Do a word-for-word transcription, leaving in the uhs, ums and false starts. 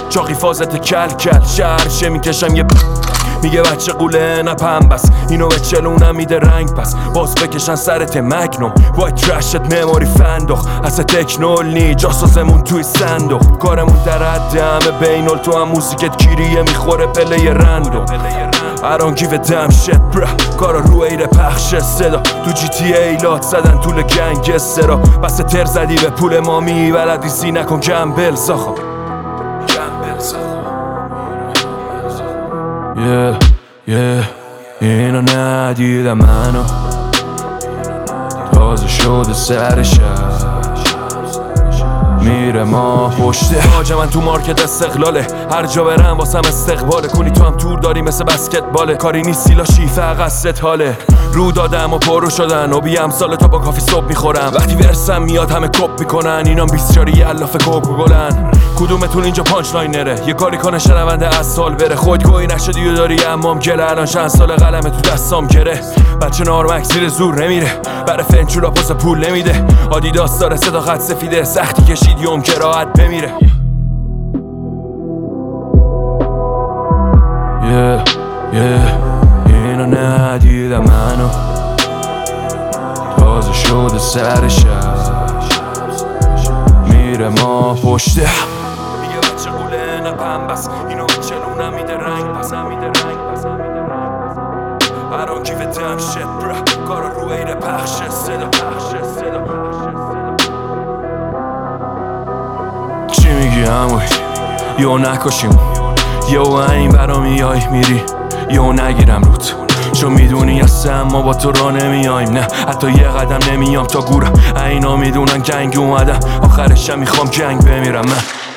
چاقی فازت کل کل شهرشه میکشم یه میگه بچه قوله نه پنبس اینو به چلونم میده رنگ پس باز بکشن سرت مگنوم وای ترشت مموری فندخ اصلا تکنول نی جاسازمون توی صندوق کارمون در حد همه بینال تو هم موزیکت کیریه میخوره پله رندو I don't give a damn shit bruh کارا رو ایره پخش صدا تو جی تی ای لات زدن طول گنگسترا بس تر زدی به پول مامی بلدی سی نکن گمبل ساخا Yeah, yeah اینو ندیدم منو تازه شده سر شب میره ما پشته حاج من تو مارکت استقلاله هر جا برم واسم استقباله کنی تو هم تور داری مثل بسکتباله کاری نیست سیلا شیفه قصت حاله رو دادم و پرو شدن و بیم سال تا با کافی صبح میخورم وقتی ورسم میاد همه کپ میکنن اینام بیسچاری الاف کوکوگلن کدومتون اینجا پانچ لاینره یه کاری کنه شنونده از سال بره خودگویی نشدی و داری امام گله الان چند سال قلمه تو دستام گره بچه نارمک زیر زور نمیره برای فنچورا پس پول نمیده آدیداس داره صداقت سفیده سختی کشید یوم که راحت بمیره yeah, yeah. اینو ندیدم منو تازه شده سر شب میره ما پشته میگه بچه قوله نه پنبس اینو به چلونم میده رنگ پس میده رنگ پس I don't give a damn shit bruh کارا رو ایره پخش صدا پخش صدا چی میگی عموی یو نکشیم یو این برا میای میری یو نگیرم روت چون میدونی هستم ما با تو را نمیایم نه حتی یه قدم نمیام تا گورم اینا میدونن جنگ اومدم آخرشم میخوام جنگ بمیرم من